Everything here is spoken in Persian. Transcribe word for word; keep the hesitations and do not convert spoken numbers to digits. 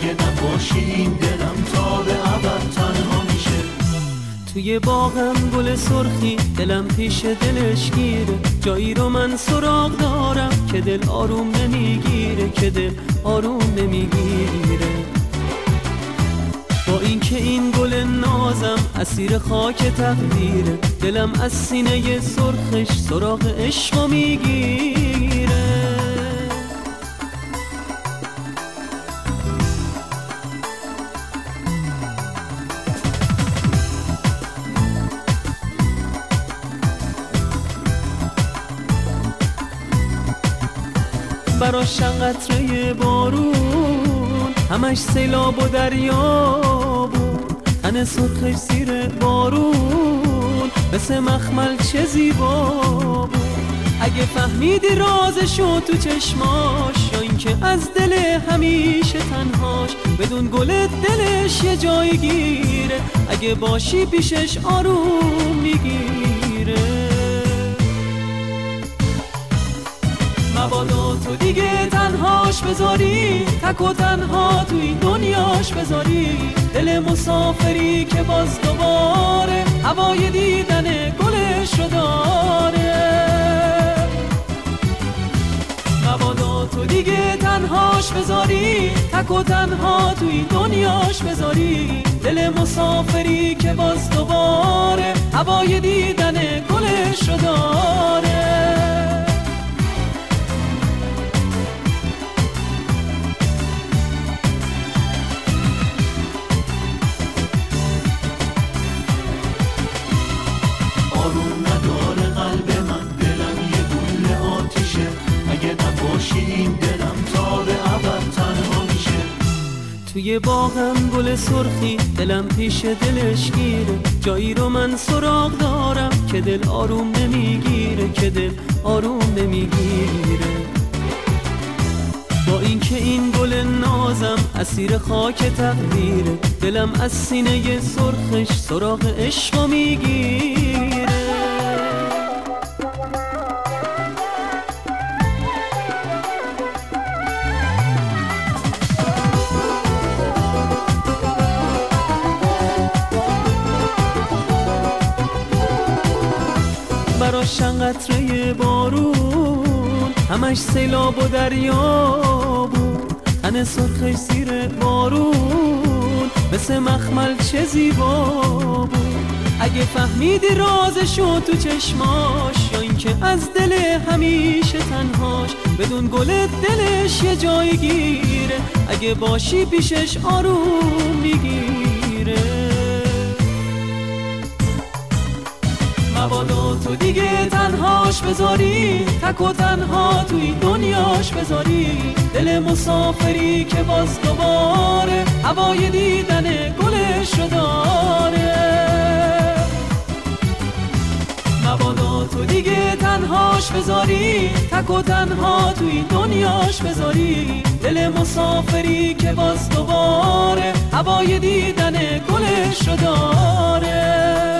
اگه نباشی این دلم تا به ابد تنها میشه. توی باغم گل سرخی دلم پیش دلش گیره، جایی رو من سراغ دارم که دل آروم نمیگیره، که دل آروم نمیگیره. با اینکه این گل نازم اسیر خاک تقدیره، دلم از سینه سرخش سراغ عشق میگیره. براش قطره بارون همش سیلاب و دریا بود، تن سرخش زیر بارون مثل مخمل چه زیبا بود. اگه فهمیدی رازشو تو چشماش، یا اینکه از دل همیشه تنهاش، بدون گلت دلش یه جایی گیره، اگه باشی پیشش آروم میگیره. مبادا تو دیگه تنهاش بذاری، تک و تنها تو این دنیاش بذاری، دل مسافری که باز دوباره هوای دیدن گلش رو داره. مبادا تو دیگه تنهاش بذاری، تک و تنها تو این دنیاش بذاری، دل مسافری که باز دوباره هوای دیدن گلش رو داره. آروم نداره قلب من، دلم یه گل آتیشه، اگه نباشی این دلم تا به ابد تنها میشه. توی باغم گل سرخی دلم پیش دلش گیره، جایی رو من سراغ دارم که دل آروم نمیگیره، که دل آروم نمیگیره. با اینکه این گل نازم اسیر خاک تقدیره، دلم از سینه سرخش سراغ عشق میگیره. براش قطره بارون همش سیلاب و دریا بود، تن سرخش زیر بارون مثل مخمل چه زیبا بود. اگه فهمیدی رازشو تو چشماش، یا اینکه از دل همیشه تنهاش، بدون گلت دلش یه جایی گیره، اگه باشی پیشش آروم میگیره. مبادا تو دیگه تنهاش بذاری، تک و تنها توی دنیاش بذاری، دل مسافری که باز دوباره هوای دیدن گلش رو داره. مبادا تو دیگه تنهاش بذاری، تک و تنها توی دنیاش بذاری، دل مسافری که باز دوباره هوای دیدن گلش رو داره.